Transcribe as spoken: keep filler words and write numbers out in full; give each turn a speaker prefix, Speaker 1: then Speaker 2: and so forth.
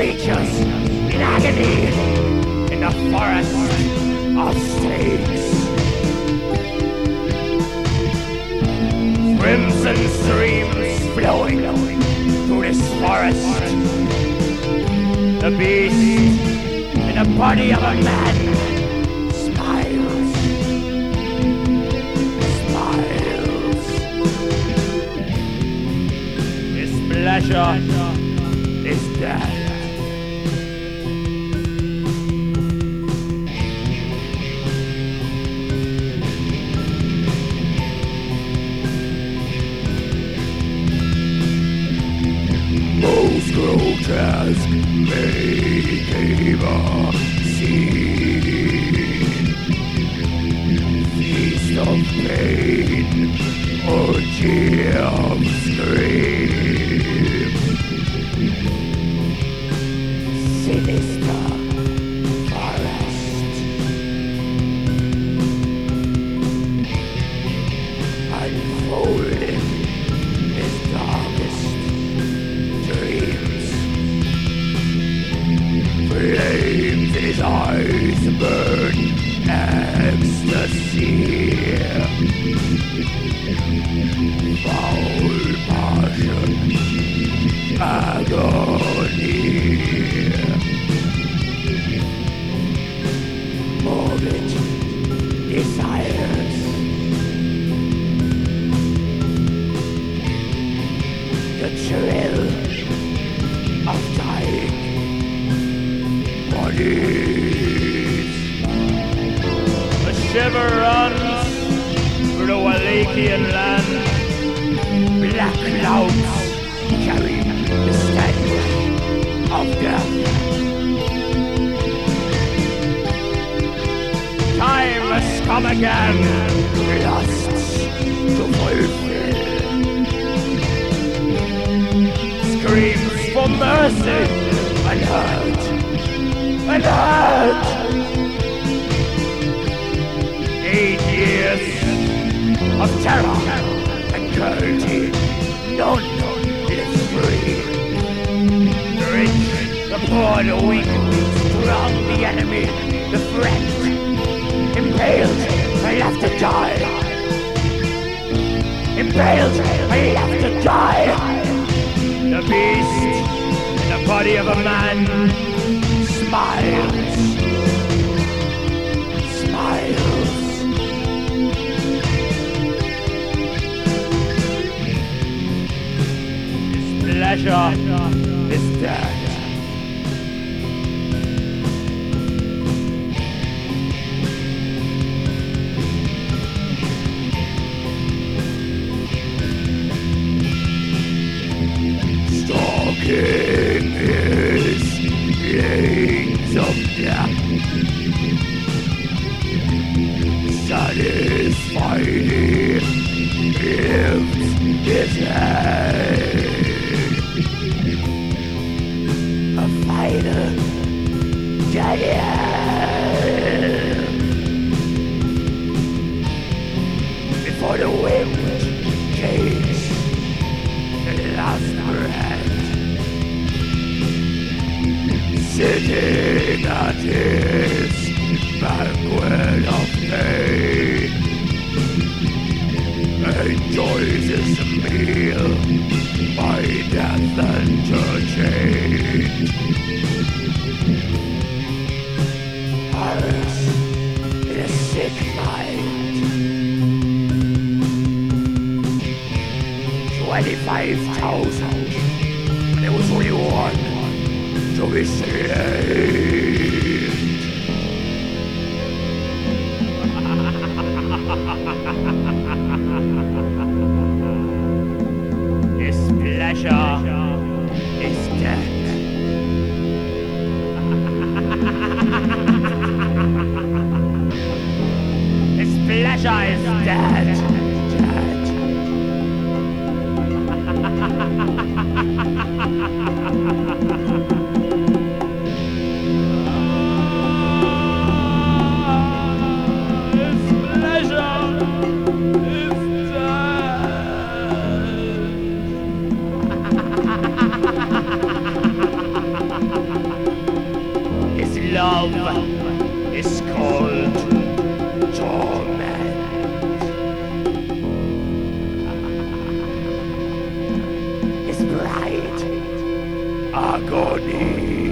Speaker 1: creatures in agony in the forest of snakes. Crimson streams flowing through this forest. The beast in the body of a man smiles, smiles. His pleasure is death. Most grotesque make ever seen. Feast of pain, orgy of scream. Sinister forest. Unfolding his darkest dreams. Flames in his eyes burn ecstasy. Foul passion, agony. Morbid desires. The thrill of dying bodies. A shiver runs through the Wallachian land. Black clouds carry the stench of death. Time has come again, lusts to fulfill. Screams for mercy, unheard, unheard. Eight years of terror and cruelty, none lives free. The rich, the poor, the weak, strong, the enemy, the friend, impaled and left to die. Impaled and left to die. The beast in the body of a man smiles, smiles. His pleasure is death. Stalking his chains of death, satisfied lifts his head. A fighter, Daniel. Before the wind takes the last breath. Sitting at his banquet of pain, enjoys his meal by death entertained. Paris in a sick mind. Twenty-five thousand, and there was only one to be saved. His pleasure is death. His pleasure is dead. Dead. love is called torment. His bride, agony.